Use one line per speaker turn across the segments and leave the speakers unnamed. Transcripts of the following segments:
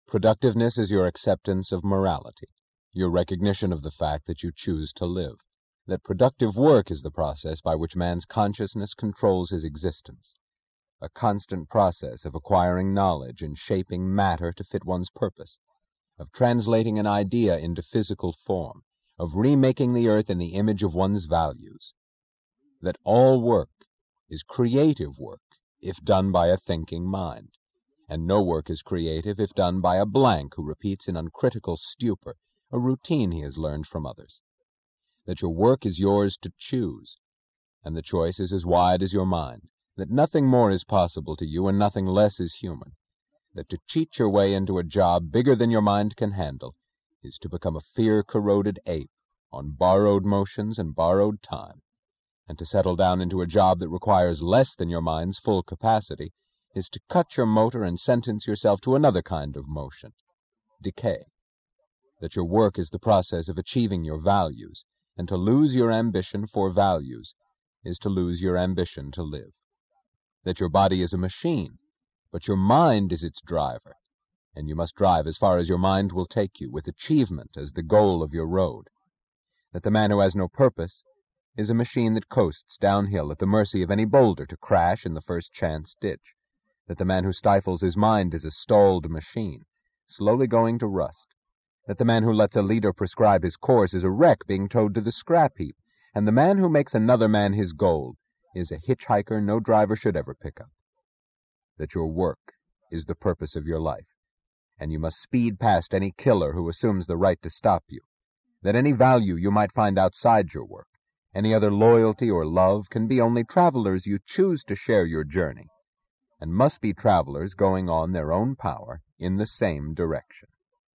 Productiveness is your acceptance of morality, your recognition of the fact that you choose to live, that productive work is the process by which man's consciousness controls his existence, a constant process of acquiring knowledge and shaping matter to fit one's purpose, of translating an idea into physical form, of remaking the earth in the image of one's values, that all work is creative work if done by a thinking mind, and no work is creative if done by a blank who repeats in uncritical stupor a routine he has learned from others, that your work is yours to choose, and the choice is as wide as your mind, that nothing more is possible to you and nothing less is human, that to cheat your way into a job bigger than your mind can handle is to become a fear-corroded ape on borrowed motions and borrowed time, and to settle down into a job that requires less than your mind's full capacity is to cut your motor and sentence yourself to another kind of motion, decay, that your work is the process of achieving your values, and to lose your ambition for values is to lose your ambition to live, that your body is a machine, but your mind is its driver, and you must drive as far as your mind will take you, with achievement as the goal of your road, that the man who has no purpose is a machine that coasts downhill at the mercy of any boulder to crash in the first chance ditch, that the man who stifles his mind is a stalled machine, slowly going to rust, that the man who lets a leader prescribe his course is a wreck being towed to the scrap heap, and the man who makes another man his goal is a hitchhiker no driver should ever pick up, that your work is the purpose of your life, and you must speed past any killer who assumes the right to stop you, that any value you might find outside your work, any other loyalty or love, can be only travelers you choose to share your journey, and must be travelers going on their own power in the same direction.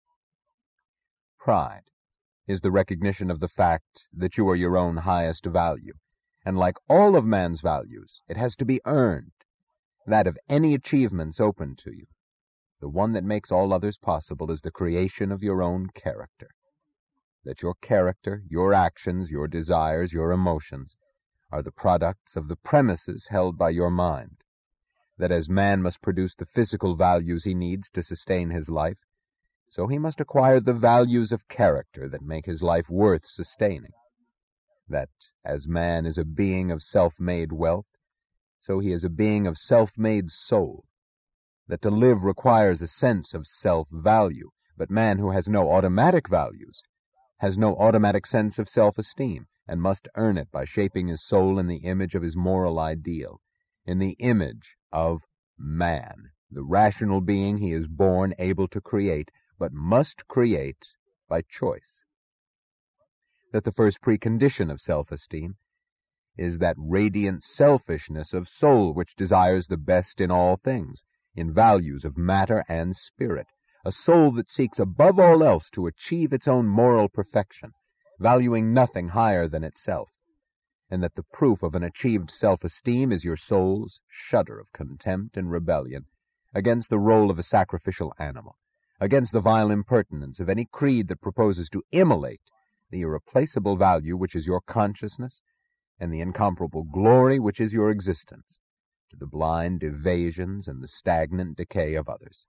Pride is the recognition of the fact that you are your own highest value, and like all of man's values, it has to be earned, that of any achievements open to you. The one that makes all others possible is the creation of your own character, that your character, your actions, your desires, your emotions, are the products of the premises held by your mind, that as man must produce the physical values he needs to sustain his life, so he must acquire the values of character that make his life worth sustaining, that as man is a being of self-made wealth, so he is a being of self-made soul, that to live requires a sense of self-value, but man who has no automatic values has no automatic sense of self-esteem, and must earn it by shaping his soul in the image of his moral ideal, in the image of man, the rational being he is born able to create, but must create by choice. That the first precondition of self-esteem is that radiant selfishness of soul which desires the best in all things, in values of matter and spirit, a soul that seeks above all else to achieve its own moral perfection, valuing nothing higher than itself, and that the proof of an achieved self-esteem is your soul's shudder of contempt and rebellion against the role of a sacrificial animal, against the vile impertinence of any creed that proposes to immolate the irreplaceable value which is your consciousness and the incomparable glory which is your existence, to the blind evasions and the stagnant decay of others.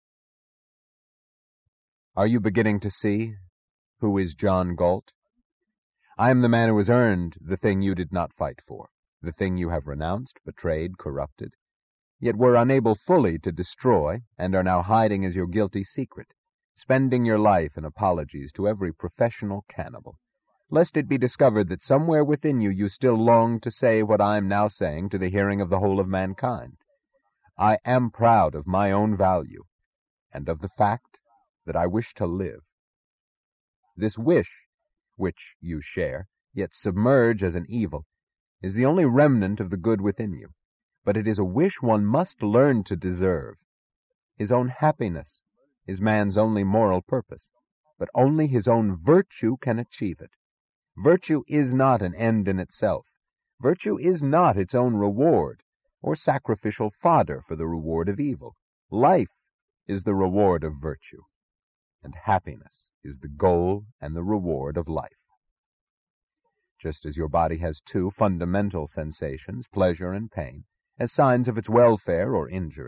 Are you beginning to see who is John Galt? I am the man who has earned the thing you did not fight for, the thing you have renounced, betrayed, corrupted, yet were unable fully to destroy, and are now hiding as your guilty secret, spending your life in apologies to every professional cannibal, lest it be discovered that somewhere within you still long to say what I am now saying to the hearing of the whole of mankind. I am proud of my own value, and of the fact that I wish to live. This wish, which you share, yet submerge as an evil, is the only remnant of the good within you, but it is a wish one must learn to deserve. His own happiness is man's only moral purpose, but only his own virtue can achieve it. Virtue is not an end in itself. Virtue is not its own reward, or sacrificial fodder for the reward of evil. Life is the reward of virtue, and happiness is the goal and the reward of life. Just as your body has two fundamental sensations, pleasure and pain, as signs of its welfare or injury,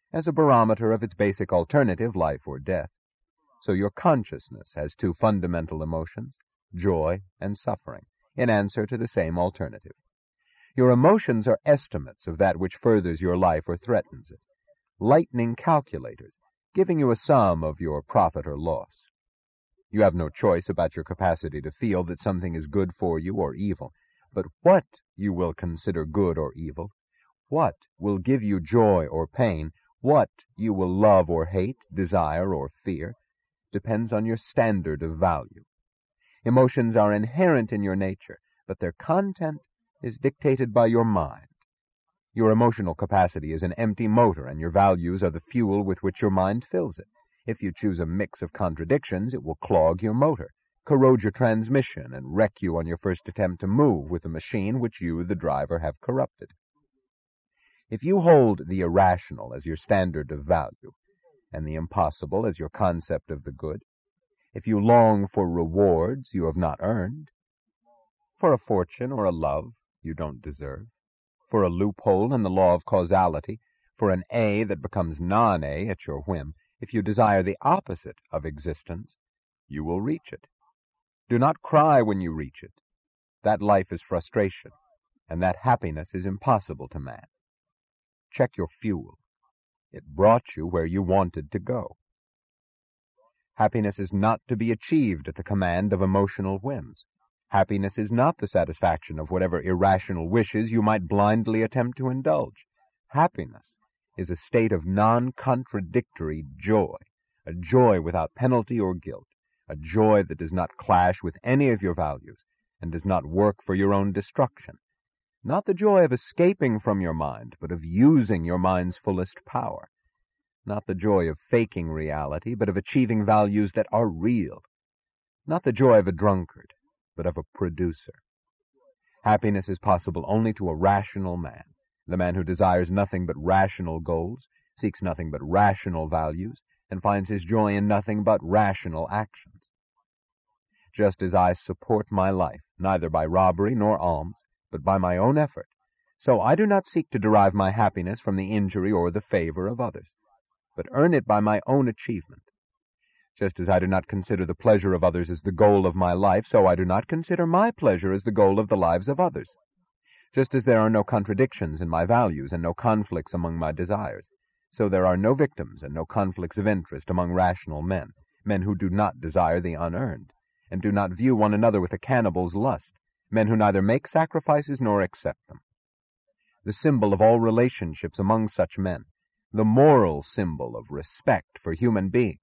as a barometer of its basic alternative, life or death. So your consciousness has two fundamental emotions, joy and suffering, in answer to the same alternative. Your emotions are estimates of that which furthers your life or threatens it, lightning calculators, giving you a sum of your profit or loss. You have no choice about your capacity to feel that something is good for you or evil, but what you will consider good or evil, what will give you joy or pain, what you will love or hate, desire or fear, depends on your standard of value. Emotions are inherent in your nature, but their content is dictated by your mind. Your emotional capacity is an empty motor, and your values are the fuel with which your mind fills it. If you choose a mix of contradictions, it will clog your motor, corrode your transmission, and wreck you on your first attempt to move with a machine which you, the driver, have corrupted. If you hold the irrational as your standard of value, and the impossible as your concept of the good, if you long for rewards you have not earned, for a fortune or a love you don't deserve, for a loophole in the law of causality, for an A that becomes non-A at your whim, if you desire the opposite of existence, you will reach it. Do not cry when you reach it. That life is frustration, and that happiness is impossible to man. Check your fuel. It brought you where you wanted to go. Happiness is not to be achieved at the command of emotional whims. Happiness is not the satisfaction of whatever irrational wishes you might blindly attempt to indulge. Happiness is a state of non-contradictory joy, a joy without penalty or guilt, a joy that does not clash with any of your values and does not work for your own destruction. Not the joy of escaping from your mind, but of using your mind's fullest power. Not the joy of faking reality, but of achieving values that are real. Not the joy of a drunkard, but of a producer. Happiness is possible only to a rational man, the man who desires nothing but rational goals, seeks nothing but rational values, and finds his joy in nothing but rational actions. Just as I support my life, neither by robbery nor alms, but by my own effort, so I do not seek to derive my happiness from the injury or the favor of others, but earn it by my own achievement. Just as I do not consider the pleasure of others as the goal of my life, so I do not consider my pleasure as the goal of the lives of others. Just as there are no contradictions in my values and no conflicts among my desires, so there are no victims and no conflicts of interest among rational men, men who do not desire the unearned, and do not view one another with a cannibal's lust, men who neither make sacrifices nor accept them. The symbol of all relationships among such men, the moral symbol of respect for human beings,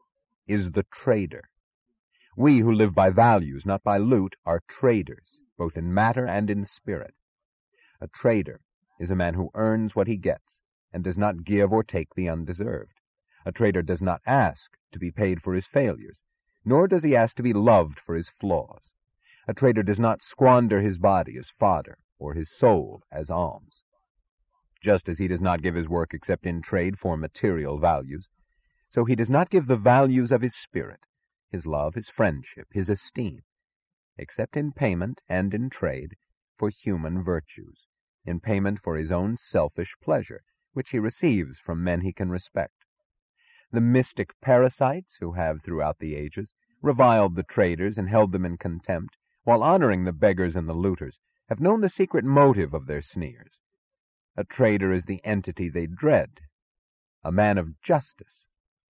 is the trader. We who live by values, not by loot, are traders, both in matter and in spirit. A trader is a man who earns what he gets, and does not give or take the undeserved. A trader does not ask to be paid for his failures, nor does he ask to be loved for his flaws. A trader does not squander his body as fodder, or his soul as alms. Just as he does not give his work except in trade for material values, so he does not give the values of his spirit, his love, his friendship, his esteem, except in payment and in trade for human virtues, in payment for his own selfish pleasure, which he receives from men he can respect. The mystic parasites, who have throughout the ages reviled the traders and held them in contempt, while honoring the beggars and the looters, have known the secret motive of their sneers. A trader is the entity they dread, a man of justice.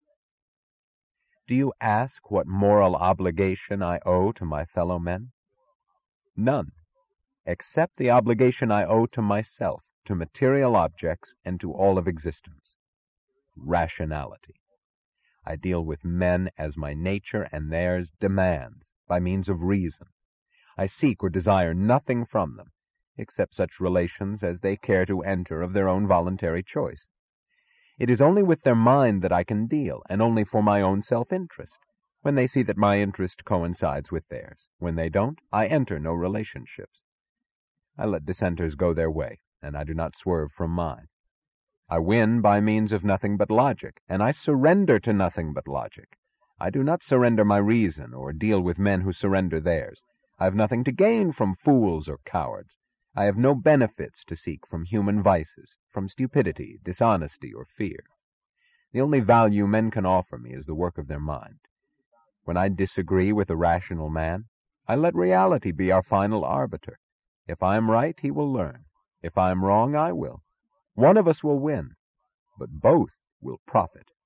Do you ask what moral obligation I owe to my fellow men? None, except the obligation I owe to myself, to material objects, and to all of existence. Rationality. I deal with men as my nature and theirs demands, by means of reason. I seek or desire nothing from them, except such relations as they care to enter of their own voluntary choice. It is only with their mind that I can deal, and only for my own self-interest, when they see that my interest coincides with theirs. When they don't, I enter no relationships. I let dissenters go their way, and I do not swerve from mine. I win by means of nothing but logic, and I surrender to nothing but logic. I do not surrender my reason, or deal with men who surrender theirs. I have nothing to gain from fools or cowards. I have no benefits to seek from human vices, from stupidity, dishonesty, or fear. The only value men can offer me is the work of their mind. When I disagree with a rational man, I let reality be our final arbiter. If I am right, he will learn. If I am wrong, I will. One of us will win, but both will profit.